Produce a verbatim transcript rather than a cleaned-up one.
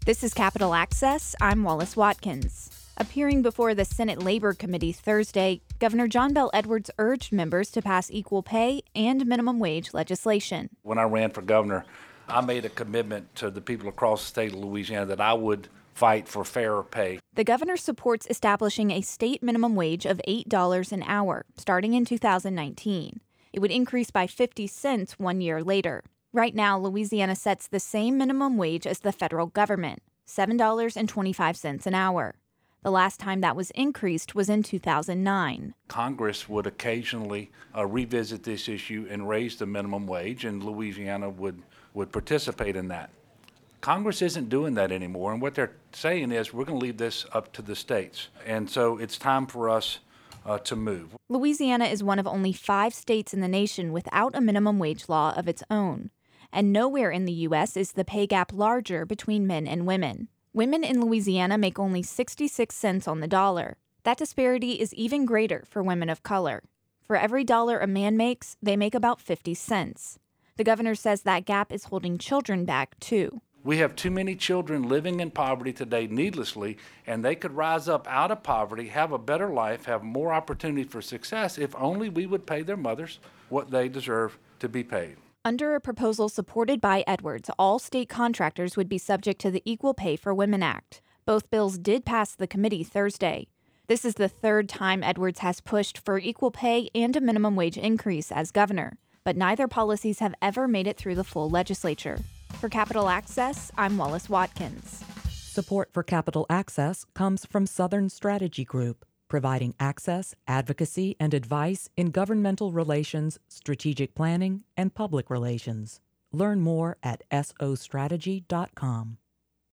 This is Capitol Access. I'm Wallace Watkins. Appearing before the Senate Labor Committee Thursday, Governor John Bel Edwards urged members to pass equal pay and minimum wage legislation. When I ran for governor, I made a commitment to the people across the state of Louisiana that I would fight for fairer pay. The governor supports establishing a state minimum wage of eight dollars an hour, starting in two thousand nineteen. It would increase by fifty cents one year later. Right now, Louisiana sets the same minimum wage as the federal government, seven dollars and twenty-five cents an hour. The last time that was increased was in two thousand nine. Congress would occasionally uh, revisit this issue and raise the minimum wage, and Louisiana would, would participate in that. Congress isn't doing that anymore, and what they're saying is we're going to leave this up to the states. And so it's time for us uh, to move. Louisiana is one of only five states in the nation without a minimum wage law of its own. And nowhere in the U S is the pay gap larger between men and women. Women in Louisiana make only sixty-six cents on the dollar. That disparity is even greater for women of color. For every dollar a man makes, they make about fifty cents. The governor says that gap is holding children back, too. We have too many children living in poverty today needlessly, and they could rise up out of poverty, have a better life, have more opportunity for success if only we would pay their mothers what they deserve to be paid. Under a proposal supported by Edwards, all state contractors would be subject to the Equal Pay for Women Act. Both bills did pass the committee Thursday. This is the third time Edwards has pushed for equal pay and a minimum wage increase as governor, but neither policies have ever made it through the full legislature. For Capitol Access, I'm Wallace Watkins. Support for Capitol Access comes from Southern Strategy Group, providing access, advocacy, and advice in governmental relations, strategic planning, and public relations. Learn more at S O strategy dot com.